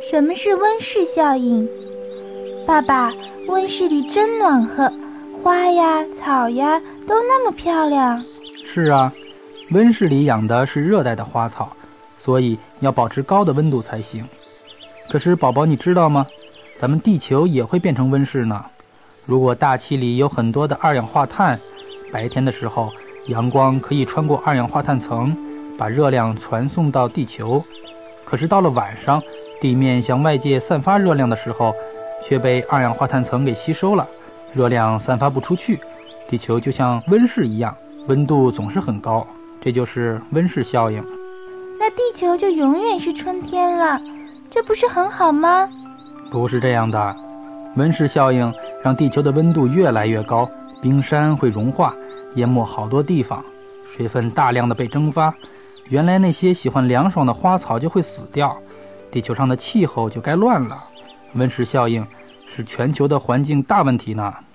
什么是温室效应？爸爸，温室里真暖和，花呀草呀都那么漂亮。 是啊，温室里养的是热带的花草，所以要保持高的温度才行。可是宝宝你知道吗？咱们地球也会变成温室呢。如果大气里有很多的二氧化碳，白天的时候阳光可以穿过二氧化碳层，把热量传送到地球。可是到了晚上，地面向外界散发热量的时候，却被二氧化碳层给吸收了，热量散发不出去，地球就像温室一样，温度总是很高，这就是温室效应。 那地球就永远是春天了，这不是很好吗？ 不是这样的，温室效应让地球的温度越来越高，冰山会融化，淹没好多地方，水分大量的被蒸发，原来那些喜欢凉爽的花草就会死掉，地球上的气候就该乱了。温室效应是全球的环境大问题呢。